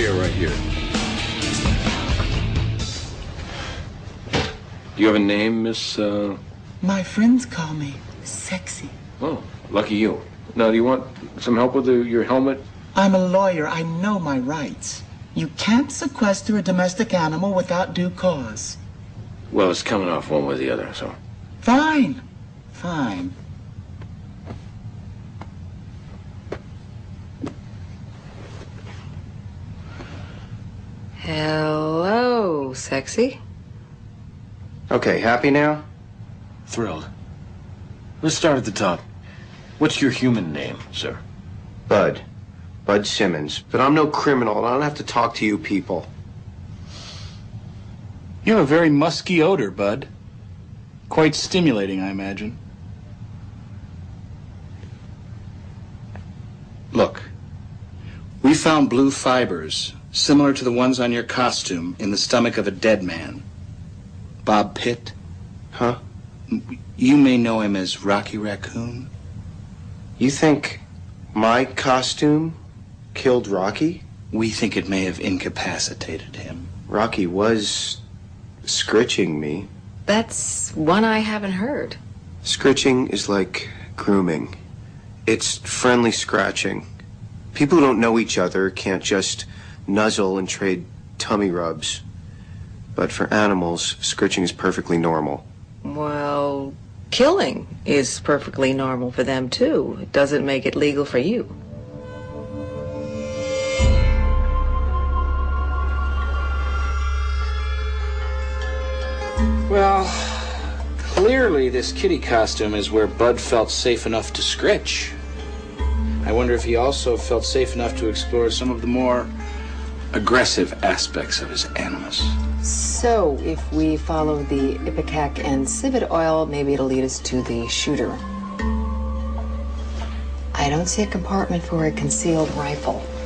right here. Do you have a name, Miss, My friends call me Sexy. Oh, lucky you. Now, do you want some help with your helmet? I'm a lawyer. I know my rights. You can't sequester a domestic animal without due cause. Well, it's coming off one way or the other, so. Fine. Fine. Hello, Sexy. Okay, happy now? Thrilled. Let's start at the top. What's your human name, sir? Bud. Bud Simmons. But I'm no criminal, and I don't have to talk to you people. You have a very musky odor, Bud. Quite stimulating, I imagine. Look, we found blue fibers, similar to the ones on your costume, in the stomach of a dead man. Bob Pitt. Huh? You may know him as Rocky Raccoon. You think my costume killed Rocky? We think it may have incapacitated him. Rocky was scritching me. That's one I haven't heard. Scritching is like grooming. It's friendly scratching. People who don't know each other can't just nuzzle and trade tummy rubs. But for animals, scritching is perfectly normal. Well, killing is perfectly normal for them, too. It doesn't make it legal for you. Well, clearly this kitty costume is where Bud felt safe enough to scritch. I wonder if he also felt safe enough to explore some of the more aggressive aspects of his animus. So, if we follow the ipecac and civet oil, maybe it'll lead us to the shooter. I don't see a compartment for a concealed rifle.